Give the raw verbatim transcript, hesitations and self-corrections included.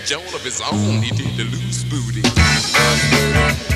Joan of his own, he did the loose booty.